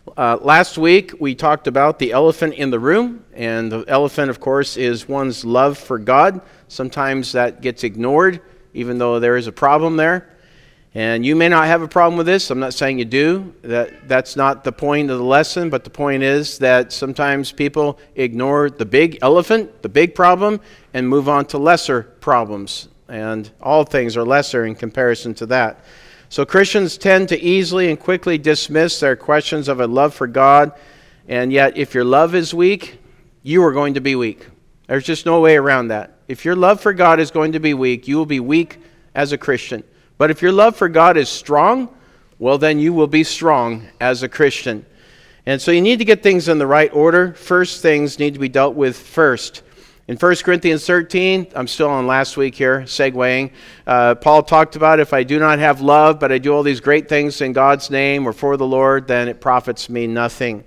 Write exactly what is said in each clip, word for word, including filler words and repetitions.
Uh, last week, we talked about the elephant in the room, and the elephant, of course, is one's love for God. Sometimes that gets ignored, even though there is a problem there. And you may not have a problem with this. I'm not saying you do. That, that's not the point of the lesson, but the point is that sometimes people ignore the big elephant, the big problem, and move on to lesser problems. And all things are lesser in comparison to that. So Christians tend to easily and quickly dismiss their questions of a love for God, and yet if your love is weak, you are going to be weak. There's just no way around that. If your love for God is going to be weak, you will be weak as a Christian. But if your love for God is strong, well then you will be strong as a Christian. And so you need to get things in the right order. First things need to be dealt with first. In First Corinthians thirteen, I'm still on last week here, segueing, uh, Paul talked about if I do not have love, but I do all these great things in God's name or for the Lord, then it profits me nothing.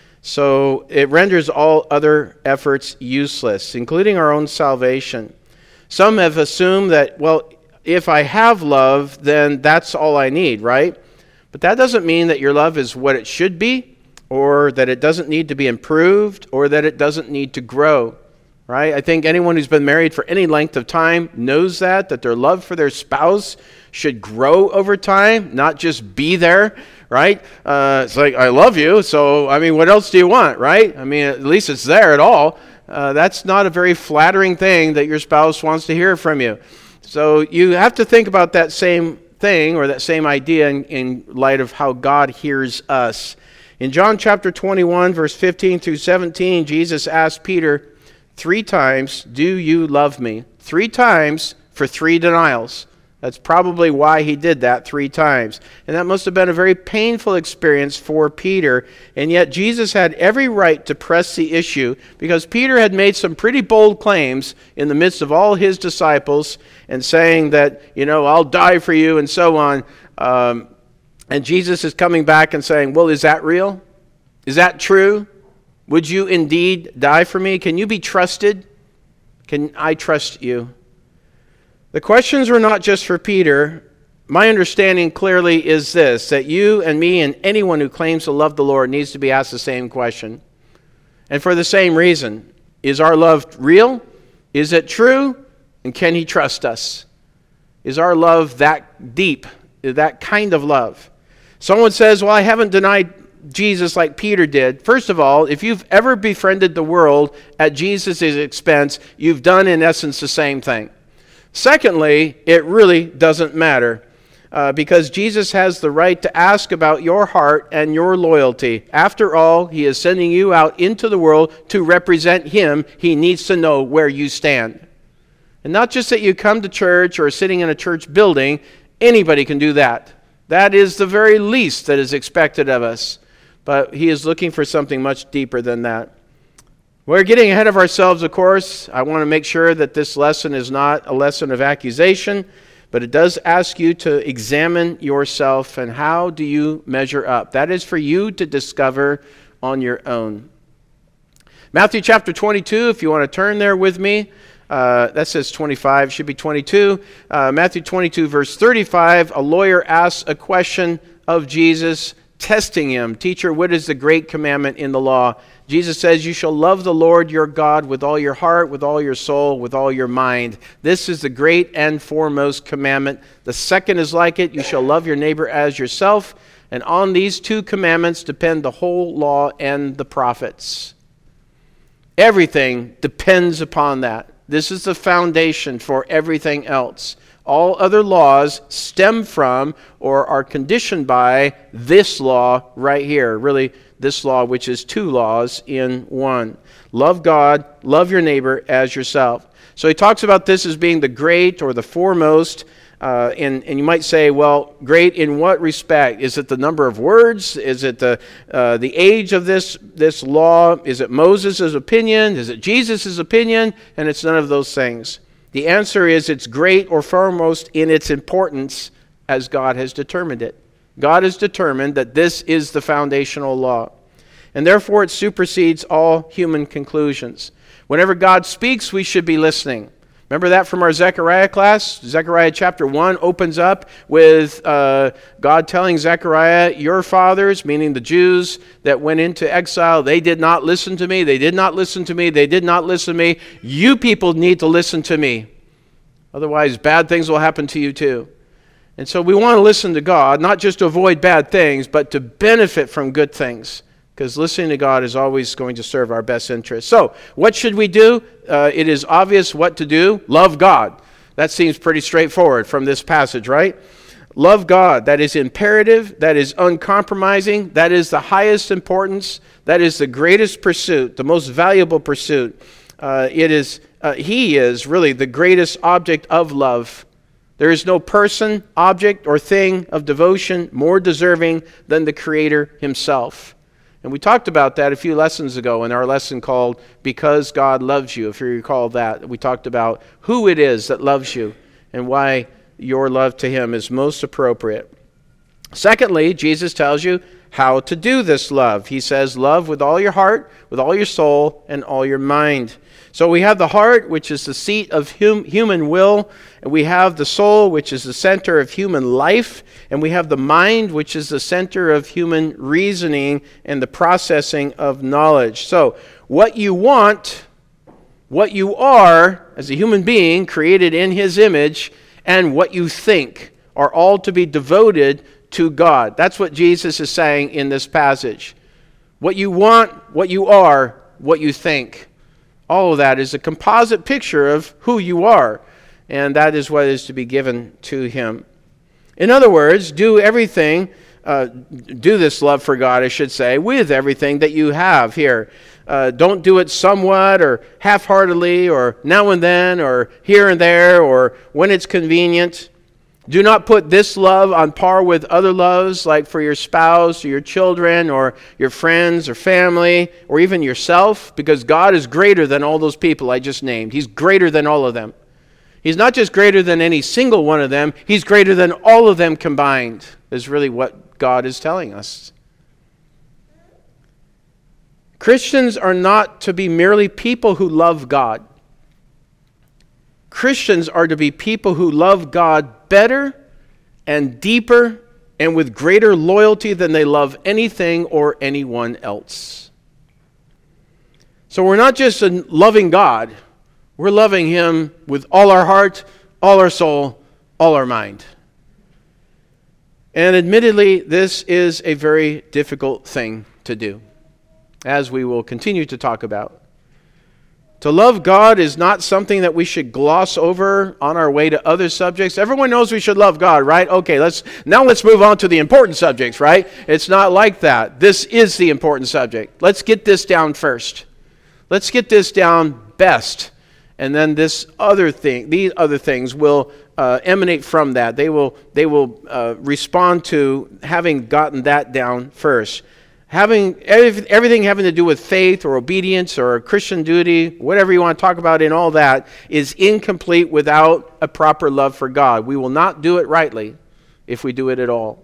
So it renders all other efforts useless, including our own salvation. Some have assumed that, well, if I have love, then that's all I need, right? But that doesn't mean that your love is what it should be, or that it doesn't need to be improved, or that it doesn't need to grow. Right? I think anyone who's been married for any length of time knows that, that their love for their spouse should grow over time, not just be there, right? Uh, it's like, I love you, so, I mean, what else do you want, right? I mean, at least it's there at all. Uh, that's not a very flattering thing that your spouse wants to hear from you. So you have to think about that same thing, or that same idea in, in light of how God hears us. In John chapter twenty-one, verse fifteen through seventeen, Jesus asked Peter, Three times, do you love me? Three times for three denials. That's probably why he did that three times. And that must have been a very painful experience for Peter. And yet Jesus had every right to press the issue, because Peter had made some pretty bold claims in the midst of all his disciples, and saying that, you know, I'll die for you and so on. Um, and Jesus is coming back and saying, well, is that real? Is that true? Would you indeed die for me? Can you be trusted? Can I trust you? The questions were not just for Peter. My understanding clearly is this, that you and me and anyone who claims to love the Lord needs to be asked the same question. And for the same reason. Is our love real? Is it true? And can he trust us? Is our love that deep? That kind of love? Someone says, well, I haven't denied Jesus like Peter did. First of all, if you've ever befriended the world at Jesus' expense, you've done in essence the same thing. Secondly, it really doesn't matter uh, because Jesus has the right to ask about your heart and your loyalty. After all, he is sending you out into the world to represent him. He needs to know where you stand. And not just that you come to church or are sitting in a church building. Anybody can do that. That is the very least that is expected of us. But he is looking for something much deeper than that. We're getting ahead of ourselves, of course. I want to make sure that this lesson is not a lesson of accusation, but it does ask you to examine yourself and how do you measure up. That is for you to discover on your own. Matthew chapter twenty-two, if you want to turn there with me. Uh, that says twenty-five, should be twenty-two. Uh, Matthew twenty-two, verse thirty-five, a lawyer asks a question of Jesus, testing him. Teacher, what is the great commandment in the law? Jesus says, you shall love the Lord your God with all your heart, with all your soul, with all your mind. This is the great and foremost commandment. The second is like it. You shall love your neighbor as yourself. And on these two commandments depend the whole law and the prophets. Everything depends upon that. This is the foundation for everything else. All other laws stem from or are conditioned by this law right here. Really, this law, which is two laws in one. Love God, love your neighbor as yourself. So he talks about this as being the great or the foremost. Uh, and, and you might say, well, great in what respect? Is it the number of words? Is it the uh, the age of this, this law? Is it Moses' opinion? Is it Jesus' opinion? And it's none of those things. The answer is it's great or foremost in its importance as God has determined it. God has determined that this is the foundational law. And therefore it supersedes all human conclusions. Whenever God speaks, we should be listening. Remember that from our Zechariah class? Zechariah chapter one opens up with uh, God telling Zechariah, your fathers, meaning the Jews that went into exile, they did not listen to me, they did not listen to me, they did not listen to me. You people need to listen to me. Otherwise, bad things will happen to you too. And so we want to listen to God, not just to avoid bad things, but to benefit from good things. Because listening to God is always going to serve our best interests. So, what should we do? Uh, it is obvious what to do. Love God. That seems pretty straightforward from this passage, right? Love God. That is imperative. That is uncompromising. That is the highest importance. That is the greatest pursuit, the most valuable pursuit. Uh, it is. Uh, he is really the greatest object of love. There is no person, object, or thing of devotion more deserving than the Creator Himself. And we talked about that a few lessons ago in our lesson called Because God Loves You. If you recall that, we talked about who it is that loves you and why your love to Him is most appropriate. Secondly, Jesus tells you how to do this love. He says, love with all your heart, with all your soul, and all your mind. So we have the heart, which is the seat of hum- human will, and we have the soul, which is the center of human life, and we have the mind, which is the center of human reasoning and the processing of knowledge. So what you want, what you are as a human being created in His image, and what you think are all to be devoted to God. That's what Jesus is saying in this passage. What you want, what you are, what you think. All of that is a composite picture of who you are, and that is what is to be given to Him. In other words, do everything, uh, do this love for God, I should say, with everything that you have here. Uh, don't do it somewhat or half-heartedly or now and then or here and there or when it's convenient. Do not put this love on par with other loves, like for your spouse or your children or your friends or family or even yourself, because God is greater than all those people I just named. He's greater than all of them. He's not just greater than any single one of them. He's greater than all of them combined, is really what God is telling us. Christians are not to be merely people who love God. Christians are to be people who love God better and deeper and with greater loyalty than they love anything or anyone else. So we're not just loving God, we're loving Him with all our heart, all our soul, all our mind. And admittedly, this is a very difficult thing to do, as we will continue to talk about. To love God is not something that we should gloss over on our way to other subjects. Everyone knows we should love God, right? Okay, let's now let's move on to the important subjects, right? It's not like that. This is the important subject. Let's get this down first. Let's get this down best. And then this other thing, these other things will uh, emanate from that. They will they will uh, respond to having gotten that down first. Having everything having to do with faith or obedience or Christian duty, whatever you want to talk about in all that, is incomplete without a proper love for God. We will not do it rightly if we do it at all.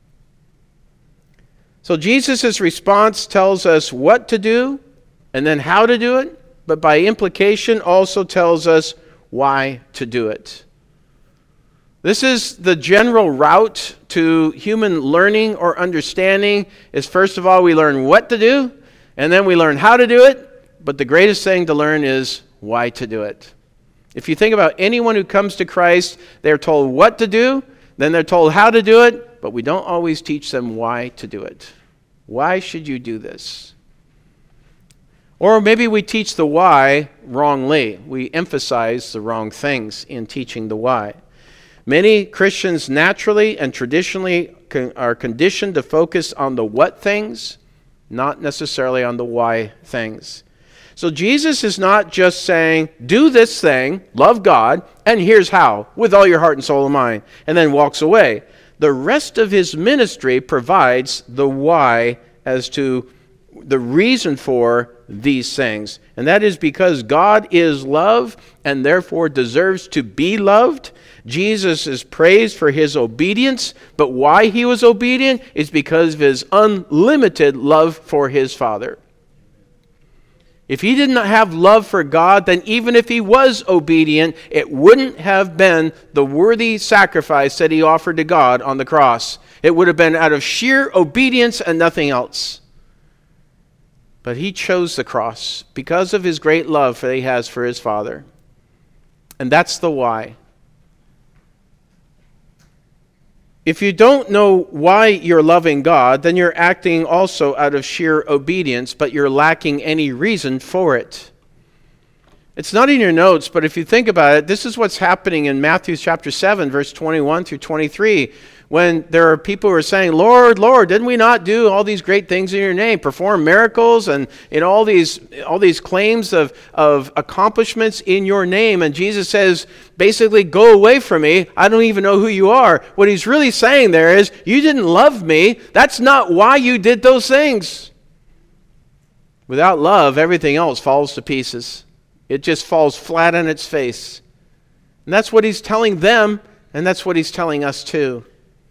So Jesus' response tells us what to do and then how to do it, but by implication also tells us why to do it. This is the general route to human learning or understanding, is first of all we learn what to do, and then we learn how to do it, but the greatest thing to learn is why to do it. If you think about anyone who comes to Christ, they're told what to do, then they're told how to do it, but we don't always teach them why to do it. Why should you do this? Or maybe we teach the why wrongly. We emphasize the wrong things in teaching the why. Many Christians naturally and traditionally are conditioned to focus on the what things, not necessarily on the why things. So Jesus is not just saying, do this thing, love God, and here's how, with all your heart and soul and mind, and then walks away. The rest of His ministry provides the why as to the reason for these things. And that is because God is love and therefore deserves to be loved. Jesus is praised for His obedience, but why He was obedient is because of His unlimited love for His Father. If he did not have love for God, then even if he was obedient, it wouldn't have been the worthy sacrifice that he offered to God on the cross. It would have been out of sheer obedience and nothing else. But he chose the cross because of his great love that he has for his Father. And that's the why. If you don't know why you're loving God, then you're acting also out of sheer obedience, but you're lacking any reason for it. It's not in your notes, but if you think about it, this is what's happening in Matthew chapter seven, verse twenty-one through twenty-three, when there are people who are saying, Lord, Lord, didn't we not do all these great things in your name, perform miracles and in all these all these claims of, of accomplishments in your name? And Jesus says, basically, go away from me. I don't even know who you are. What he's really saying there is, you didn't love me. That's not why you did those things. Without love, everything else falls to pieces. It just falls flat on its face. And that's what he's telling them, and that's what he's telling us too.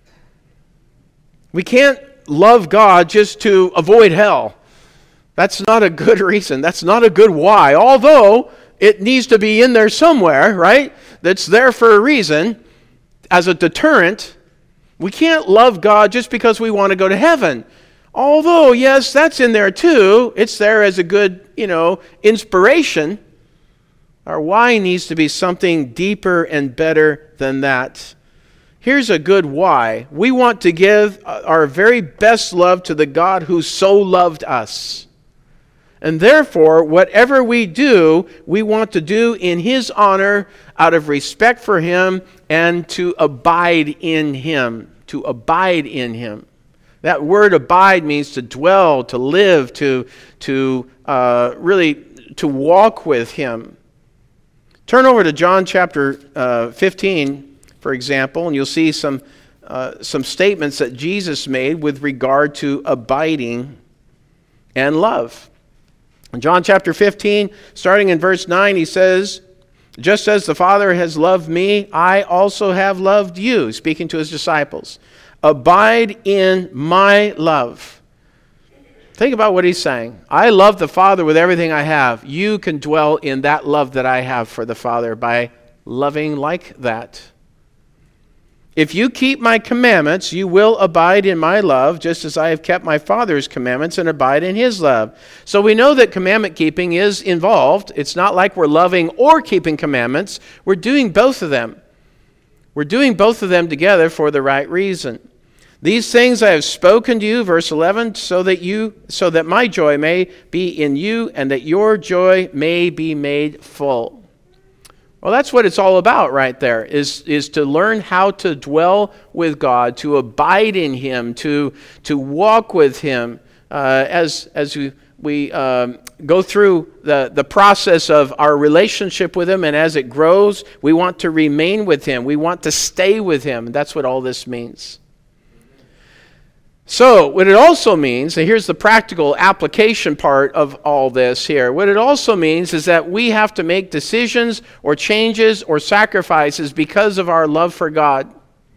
We can't love God just to avoid hell. That's not a good reason. That's not a good why. Although it needs to be in there somewhere, right? That's there for a reason. As a deterrent, we can't love God just because we want to go to heaven. Although, yes, that's in there too. It's there as a good, you know, inspiration. Our why needs to be something deeper and better than that. Here's a good why. We want to give our very best love to the God who so loved us. And therefore, whatever we do, we want to do in his honor out of respect for him and to abide in him. To abide in him. That word abide means to dwell, to live, to, to uh, really to walk with him. Turn over to John chapter uh, fifteen, for example, and you'll see some uh, some statements that Jesus made with regard to abiding and love. In John chapter fifteen, starting in verse nine, he says, just as the Father has loved me, I also have loved you, speaking to his disciples. Abide in my love. Think about what he's saying. I love the Father with everything I have. You can dwell in that love that I have for the Father by loving like that. If you keep my commandments, you will abide in my love, just as I have kept my Father's commandments and abide in his love. So we know that commandment keeping is involved. It's not like we're loving or keeping commandments. We're doing both of them. We're doing both of them together for the right reason. These things I have spoken to you, verse eleven, so that you, so that my joy may be in you and that your joy may be made full. Well, that's what it's all about right there, is, is to learn how to dwell with God, to abide in him, to, to walk with him. Uh, as as we, we um, go through the, the process of our relationship with him, and as it grows, we want to remain with him. We want to stay with him. That's what all this means. So, what it also means, and here's the practical application part of all this here. What it also means is that we have to make decisions or changes or sacrifices because of our love for God.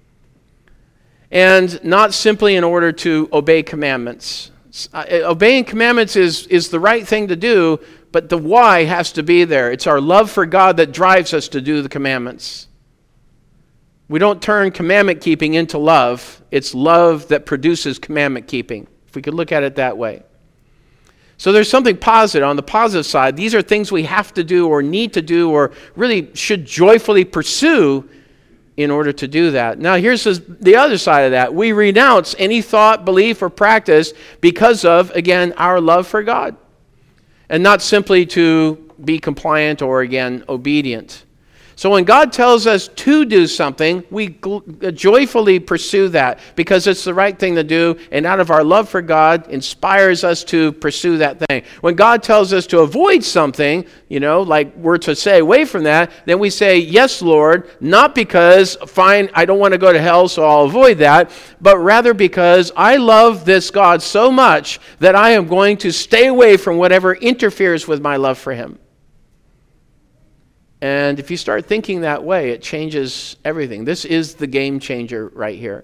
And not simply in order to obey commandments. Uh, obeying commandments is, is the right thing to do, but the why has to be there. It's our love for God that drives us to do the commandments. We don't turn commandment keeping into love. It's love that produces commandment keeping, if we could look at it that way. So there's something positive. On the positive side, these are things we have to do or need to do or really should joyfully pursue in order to do that. Now here's the other side of that. We renounce any thought, belief, or practice because of, again, our love for God. And not simply to be compliant or, again, obedient. So when God tells us to do something, we gl- joyfully pursue that because it's the right thing to do, and out of our love for God inspires us to pursue that thing. When God tells us to avoid something, you know, like we're to stay away from that, then we say, yes, Lord, not because, fine, I don't want to go to hell, so I'll avoid that, but rather because I love this God so much that I am going to stay away from whatever interferes with my love for him. And if you start thinking that way, it changes everything. This is the game changer right here.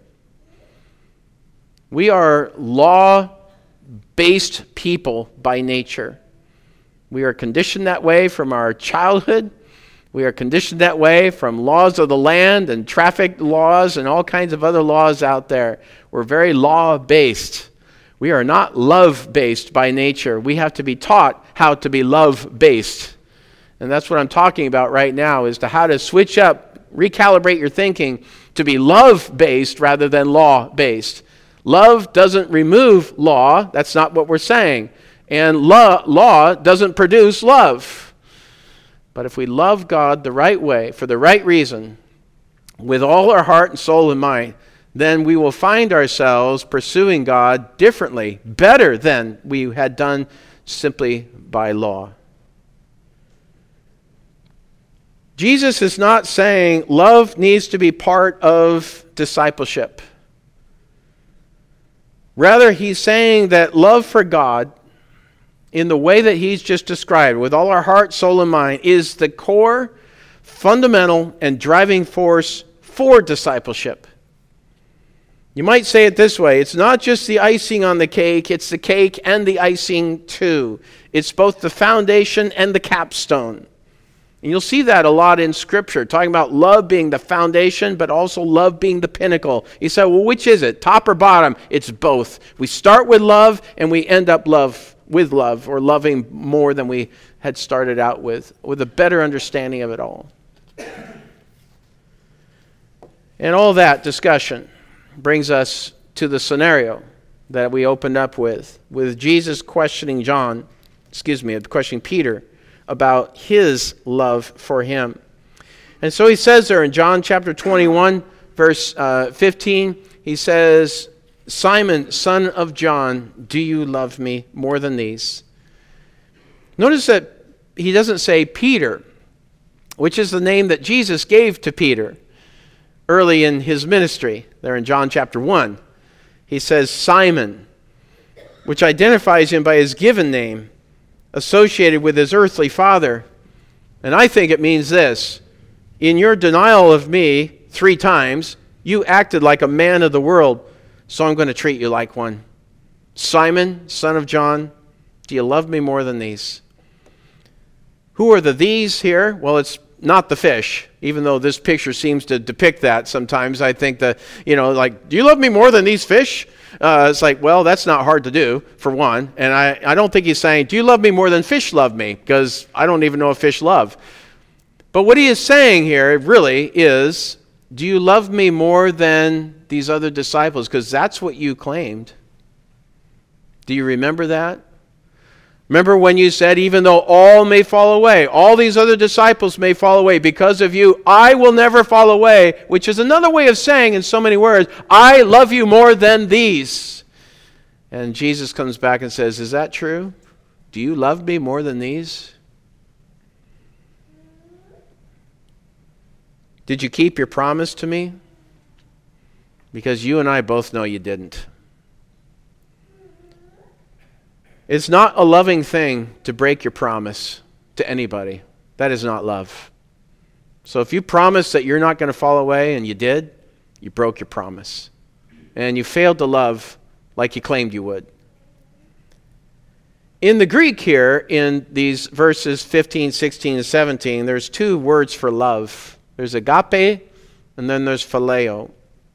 We are law-based people by nature. We are conditioned that way from our childhood. We are conditioned that way from laws of the land and traffic laws and all kinds of other laws out there. We're very law-based. We are not love-based by nature. We have to be taught how to be love-based. And that's what I'm talking about right now, is to how to switch up, recalibrate your thinking to be love-based rather than law-based. Love doesn't remove law. That's not what we're saying. And law, law doesn't produce love. But if we love God the right way, for the right reason, with all our heart and soul and mind, then we will find ourselves pursuing God differently, better than we had done simply by law. Jesus is not saying love needs to be part of discipleship. Rather, he's saying that love for God, in the way that he's just described, with all our heart, soul, and mind, is the core, fundamental, and driving force for discipleship. You might say it this way: it's not just the icing on the cake, it's the cake and the icing too. It's both the foundation and the capstone. And you'll see that a lot in Scripture, talking about love being the foundation, but also love being the pinnacle. You say, well, which is it, top or bottom? It's both. We start with love, and we end up love with love, or loving more than we had started out with, with a better understanding of it all. And all that discussion brings us to the scenario that we opened up with, with Jesus questioning John, excuse me, questioning Peter about his love for him. And so he says there in John chapter twenty-one, verse uh, fifteen, he says, Simon, son of John, do you love me more than these? Notice that he doesn't say Peter, which is the name that Jesus gave to Peter early in his ministry, there in John chapter one. He says Simon, which identifies him by his given name, associated with his earthly father. And I think it means this: in your denial of me three times, you acted like a man of the world, so I'm going to treat you like one. Simon, son of John, do you love me more than these? Who are the these here? Well, it's not the fish, even though this picture seems to depict that sometimes. I think that, you know, like, do you love me more than these fish? Uh, it's like, well, that's not hard to do, for one. And I, I don't think he's saying, do you love me more than fish love me? Because I don't even know if fish love. But what he is saying here really is, do you love me more than these other disciples? Because that's what you claimed. Do you remember that? Remember when you said, even though all may fall away, all these other disciples may fall away, because of you, I will never fall away, which is another way of saying in so many words, I love you more than these. And Jesus comes back and says, is that true? Do you love me more than these? Did you keep your promise to me? Because you and I both know you didn't. It's not a loving thing to break your promise to anybody. That is not love. So if you promise that you're not going to fall away and you did, you broke your promise. And you failed to love like you claimed you would. In the Greek here, in these verses fifteen, sixteen, and seventeen, there's two words for love. There's agape and then there's phileo.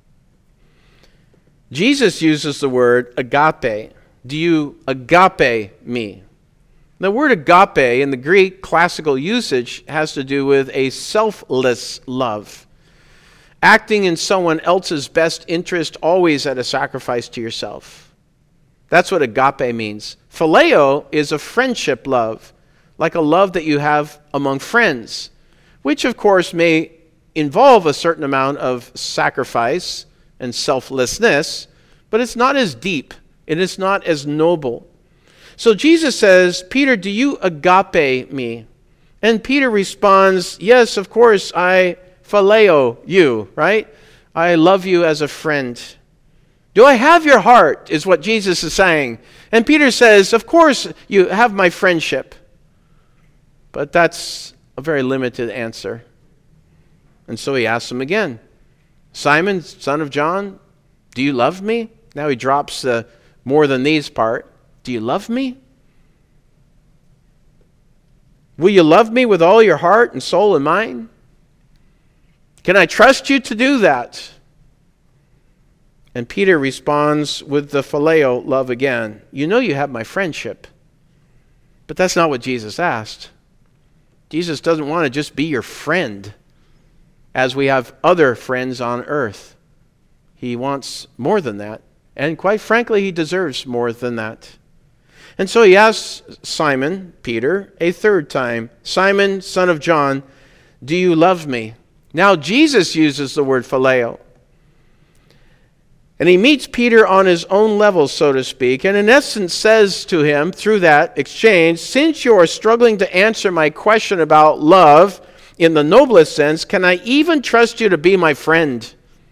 Jesus uses the word agape. Do you agape me? The word agape in the Greek classical usage has to do with a selfless love. Acting in someone else's best interest, always at a sacrifice to yourself. That's what agape means. Phileo is a friendship love, like a love that you have among friends, which of course may involve a certain amount of sacrifice and selflessness, but it's not as deep. It is not as noble. So Jesus says, Peter, do you agape me? And Peter responds, yes, of course, I phileo you, right? I love you as a friend. Do I have your heart, is what Jesus is saying. And Peter says, of course you have my friendship. But that's a very limited answer. And so he asks him again, Simon, son of John, do you love me? Now he drops the more than these part. Do you love me? Will you love me with all your heart and soul and mind? Can I trust you to do that? And Peter responds with the phileo love again. You know you have my friendship. But that's not what Jesus asked. Jesus doesn't want to just be your friend as we have other friends on earth. He wants more than that. And quite frankly, he deserves more than that. And so he asks Simon, Peter, a third time, Simon, son of John, do you love me? Now Jesus uses the word phileo. And he meets Peter on his own level, so to speak, and in essence says to him through that exchange, since you are struggling to answer my question about love in the noblest sense, can I even trust you to be my friend?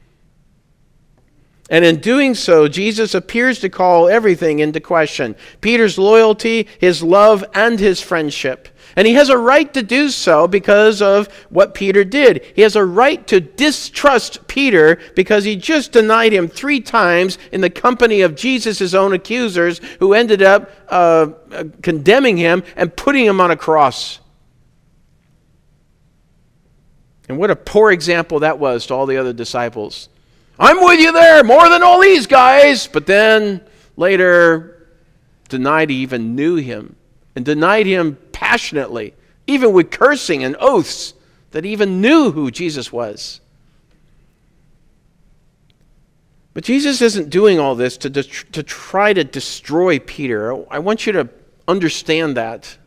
And in doing so, Jesus appears to call everything into question. Peter's loyalty, his love, and his friendship. And he has a right to do so because of what Peter did. He has a right to distrust Peter because he just denied him three times in the company of Jesus' own accusers who ended up uh, condemning him and putting him on a cross. And what a poor example that was to all the other disciples. I'm with you there more than all these guys. But then later denied he even knew him and denied him passionately, even with cursing and oaths, that he even knew who Jesus was. But Jesus isn't doing all this to, to try to destroy Peter. I want you to understand that.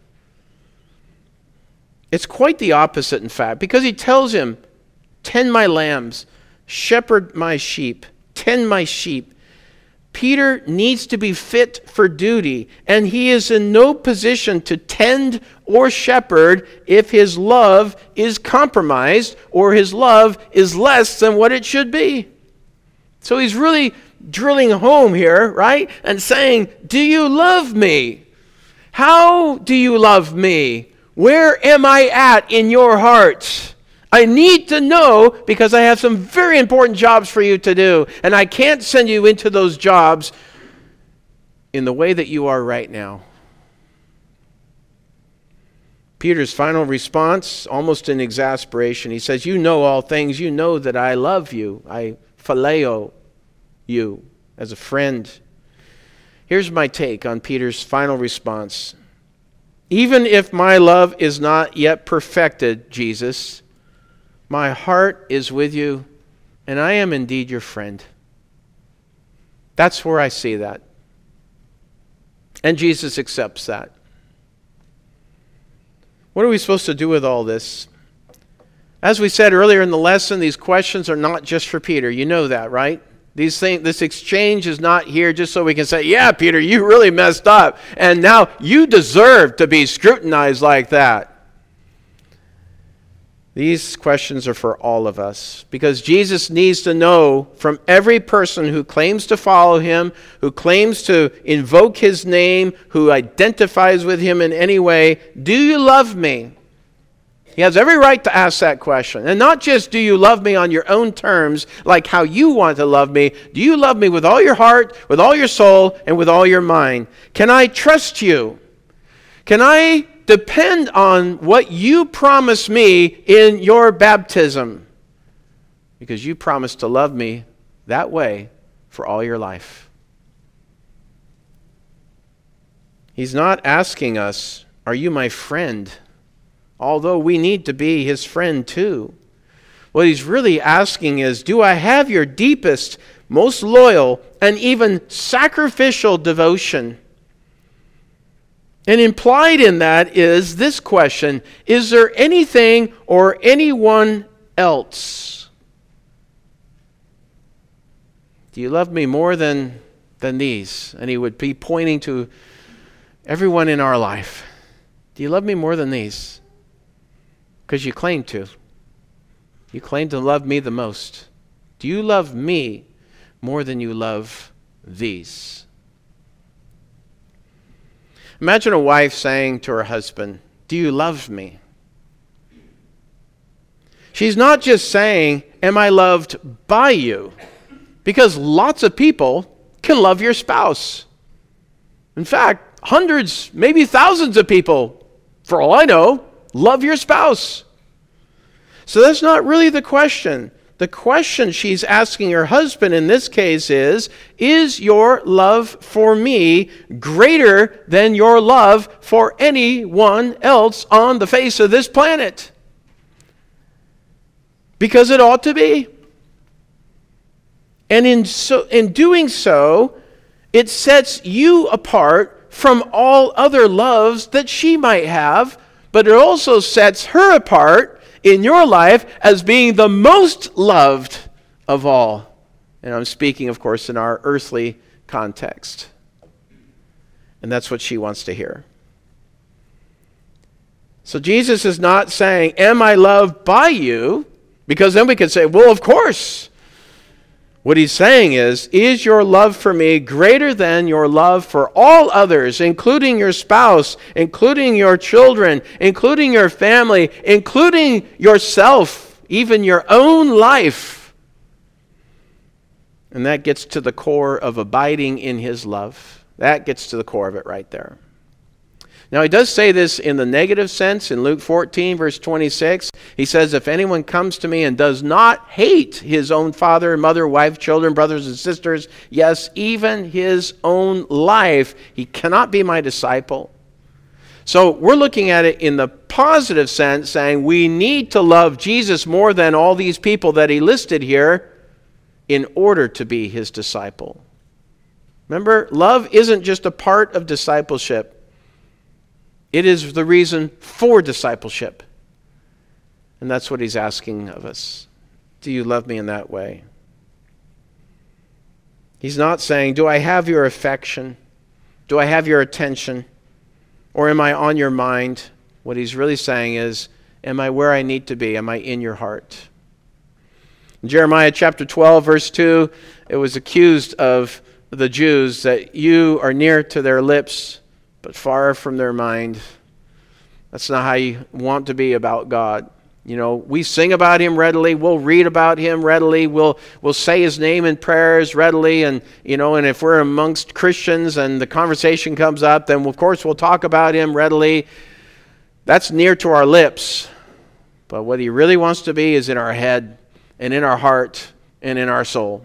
It's quite the opposite, in fact, because he tells him, tend my lambs, shepherd my sheep, tend my sheep. Peter needs to be fit for duty, and he is in no position to tend or shepherd if his love is compromised or his love is less than what it should be. So he's really drilling home here, right? And saying, do you love me? How do you love me? Where am I at in your heart? I need to know because I have some very important jobs for you to do. And I can't send you into those jobs in the way that you are right now. Peter's final response, almost in exasperation, he says, you know all things. You know that I love you. I phileo you as a friend. Here's my take on Peter's final response. Even if my love is not yet perfected, Jesus, my heart is with you, and I am indeed your friend. That's where I see that. And Jesus accepts that. What are we supposed to do with all this? As we said earlier in the lesson, these questions are not just for Peter. You know that, right? These things, this exchange is not here just so we can say, yeah, Peter, you really messed up, and now you deserve to be scrutinized like that. These questions are for all of us because Jesus needs to know from every person who claims to follow him, who claims to invoke his name, who identifies with him in any way, do you love me? He has every right to ask that question. And not just do you love me on your own terms, like how you want to love me. Do you love me with all your heart, with all your soul, and with all your mind? Can I trust you? Can I depend on what you promise me in your baptism? Because you promised to love me that way for all your life. He's not asking us, are you my friend? Although we need to be his friend too. What he's really asking is, do I have your deepest, most loyal, and even sacrificial devotion? And implied in that is this question, is there anything or anyone else? Do you love me more than, than these? And he would be pointing to everyone in our life. Do you love me more than these? Because you claim to. You claim to love me the most. Do you love me more than you love these? Imagine a wife saying to her husband, do you love me? She's not just saying, am I loved by you? Because lots of people can love your spouse. In fact, hundreds, maybe thousands of people, for all I know, Love your spouse. So that's not really the question. The question she's asking her husband in this case is, is your love for me greater than your love for anyone else on the face of this planet? Because it ought to be. And in so in doing so, it sets you apart from all other loves that she might have, but it also sets her apart in your life as being the most loved of all. And I'm speaking, of course, in our earthly context. And that's what she wants to hear. So Jesus is not saying, am I loved by you? Because then we could say, well, of course. What he's saying is, is your love for me greater than your love for all others, including your spouse, including your children, including your family, including yourself, even your own life? And that gets to the core of abiding in his love. That gets to the core of it right there. Now, he does say this in the negative sense in Luke fourteen, verse twenty-six. He says, if anyone comes to me and does not hate his own father, mother, wife, children, brothers and sisters, yes, even his own life, he cannot be my disciple. So we're looking at it in the positive sense, saying we need to love Jesus more than all these people that he listed here in order to be his disciple. Remember, love isn't just a part of discipleship. It is the reason for discipleship. And that's what he's asking of us. Do you love me in that way? He's not saying, do I have your affection? Do I have your attention? Or am I on your mind? What he's really saying is, am I where I need to be? Am I in your heart? In Jeremiah chapter twelve, verse two, it was accused of the Jews that you are near to their lips, but far from their mind. That's not how you want to be about God. You know, we sing about him readily. We'll read about him readily. We'll we'll say his name in prayers readily. And, you know, and if we're amongst Christians and the conversation comes up, then of course we'll talk about him readily. That's near to our lips. But what he really wants to be is in our head and in our heart and in our soul.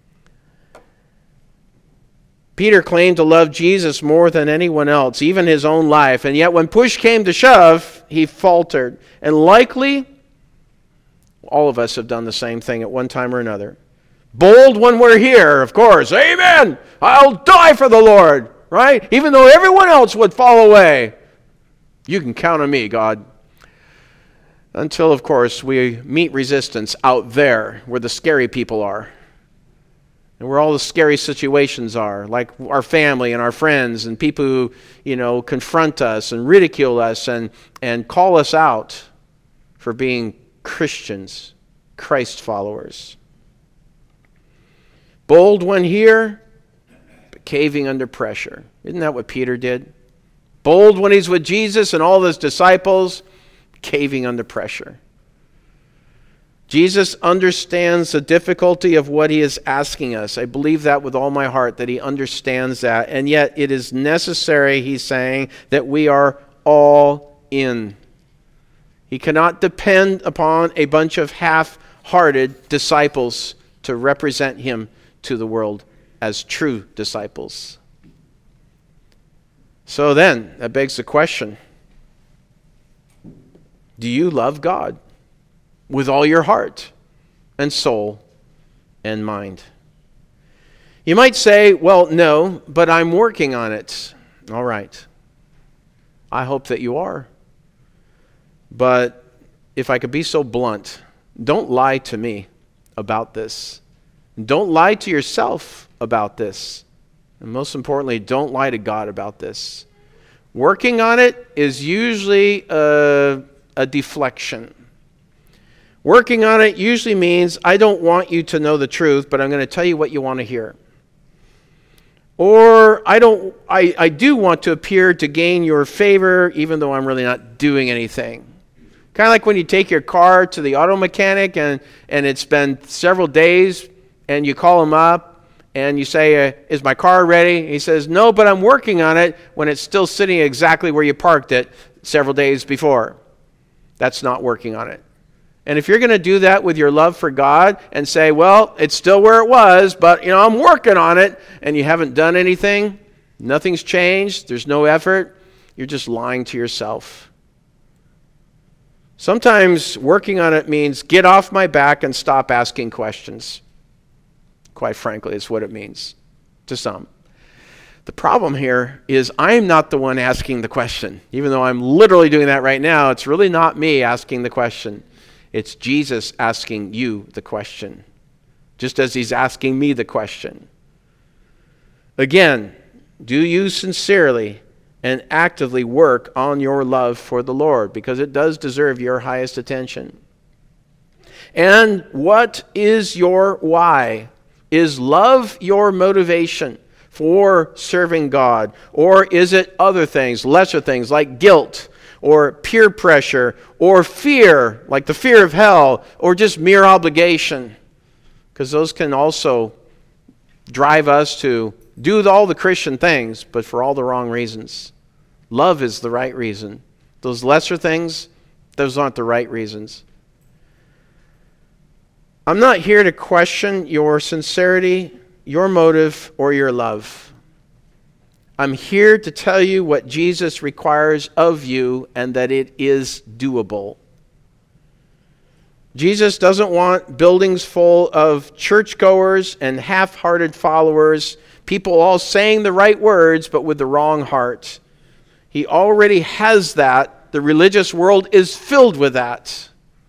Peter claimed to love Jesus more than anyone else, even his own life. And yet when push came to shove, he faltered. And likely, all of us have done the same thing at one time or another. Bold when we're here, of course. Amen! I'll die for the Lord, right? Even though everyone else would fall away. You can count on me, God. Until, of course, we meet resistance out there where the scary people are. And where all the scary situations are, like our family and our friends and people who, you know, confront us and ridicule us and, and call us out for being Christians, Christ followers. Bold when here, but caving under pressure. Isn't that what Peter did? Bold when he's with Jesus and all his disciples, caving under pressure. Jesus understands the difficulty of what he is asking us. I believe that with all my heart, that he understands that. And yet it is necessary, he's saying, that we are all in. He cannot depend upon a bunch of half-hearted disciples to represent him to the world as true disciples. So then, that begs the question, do you love God with all your heart and soul and mind? You might say, well, no, but I'm working on it. All right. I hope that you are. But if I could be so blunt, don't lie to me about this. Don't lie to yourself about this. And most importantly, don't lie to God about this. Working on it is usually a, a deflection. Working on it usually means I don't want you to know the truth, but I'm going to tell you what you want to hear. Or I don't I, I do want to appear to gain your favor, even though I'm really not doing anything. Kind of like when you take your car to the auto mechanic and, and it's been several days and you call him up and you say, uh, is my car ready? He says, no, but I'm working on it, when it's still sitting exactly where you parked it several days before. That's not working on it. And if you're going to do that with your love for God and say, well, it's still where it was, but you know, I'm working on it, and you haven't done anything, nothing's changed, there's no effort, you're just lying to yourself. Sometimes working on it means get off my back and stop asking questions. Quite frankly, it's what it means to some. The problem here is I'm not the one asking the question. Even though I'm literally doing that right now, it's really not me asking the question. It's Jesus asking you the question, just as he's asking me the question. Again, do you sincerely and actively work on your love for the Lord? Because it does deserve your highest attention. And what is your why? Is love your motivation for serving God? Or is it other things, lesser things like guilt or peer pressure or fear, like the fear of hell, or just mere obligation? Because those can also drive us to do all the Christian things, but for all the wrong reasons. Love is the right reason. Those lesser things, those aren't the right reasons. I'm not here to question your sincerity, your motive, or your love. I'm here to tell you what Jesus requires of you and that it is doable. Jesus doesn't want buildings full of churchgoers and half-hearted followers, people all saying the right words but with the wrong heart. He already has that. The religious world is filled with that.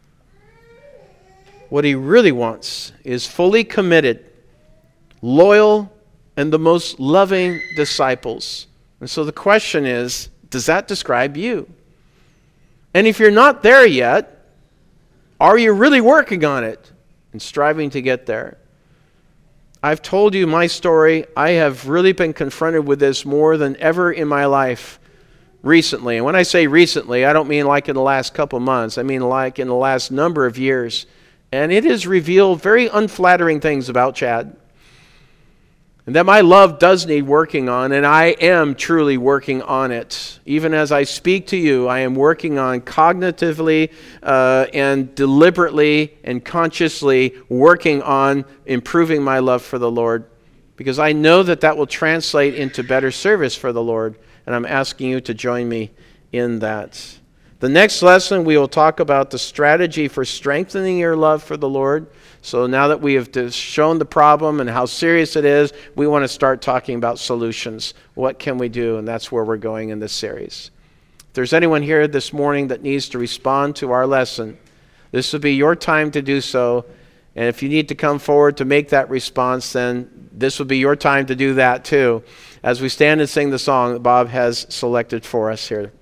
What he really wants is fully committed, loyal, and the most loving disciples. And so the question is, does that describe you? And if you're not there yet, are you really working on it and striving to get there? I've told you my story. I have really been confronted with this more than ever in my life recently. And when I say recently, I don't mean like in the last couple months. I mean like in the last number of years. And it has revealed very unflattering things about Chad. And that my love does need working on, and I am truly working on it. Even as I speak to you, I am working on cognitively uh, and deliberately and consciously working on improving my love for the Lord, because I know that that will translate into better service for the Lord, and I'm asking you to join me in that. The next lesson, we will talk about the strategy for strengthening your love for the Lord. So now that we have shown the problem and how serious it is, we want to start talking about solutions. What can we do? And that's where we're going in this series. If there's anyone here this morning that needs to respond to our lesson, this will be your time to do so. And if you need to come forward to make that response, then this will be your time to do that too, as we stand and sing the song that Bob has selected for us here.